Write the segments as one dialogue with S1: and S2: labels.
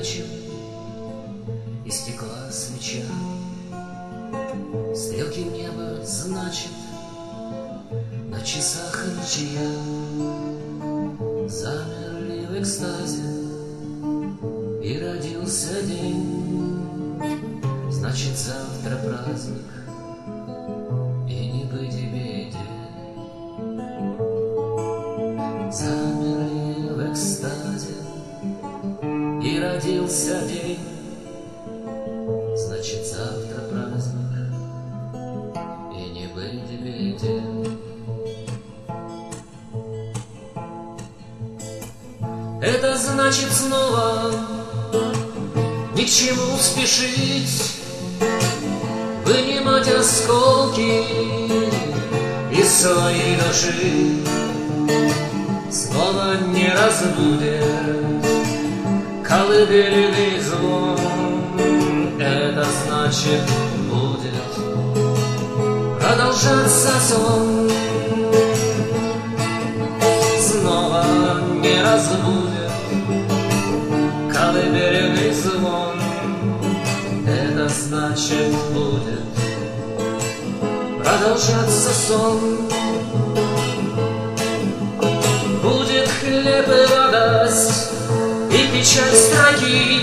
S1: горячим истекла свеча. Стрелки в небо, значит, на часах ничья. Замерли в экстазе, и родился день. Значит, завтра праздник, и не быть и беде. Замерли в экстазе, и родился день. Значит, завтра праздник, и не быть и беде. Это значит снова ни к чему спешить, вынимать осколки из своей души. Снова не разбудит колыбельный звон. Это значит, будет продолжаться сон. Снова не разбудит колыбельный звон. Это значит, будет продолжаться сон. Будет хлеб и радость, и печаль строки.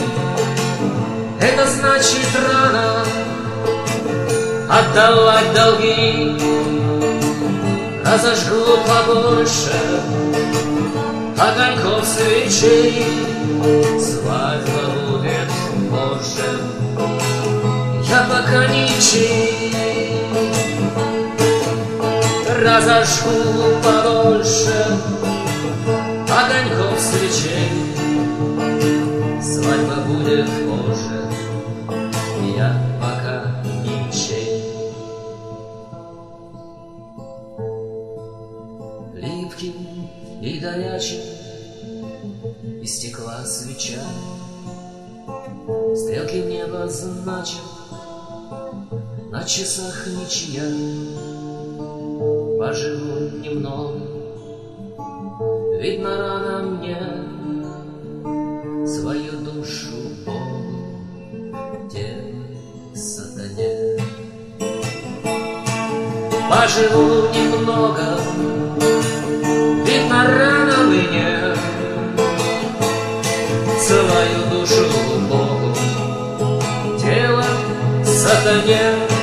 S1: Это значит, рано отдавать долги. Разожгу побольше огоньков свечей. Свадьба будет позже, я пока ничей. Разожгу побольше огоньков свечей. Свадьба будет позже, я пока ничей. Липким и горячим истекла свеча. Стрелки в небо, значит, на часах ничья. Поживу немного, видно, рано мне свою душу Богу, тело сатане. Поживу немного, видно, рано мне свою душу Богу, тело сатане.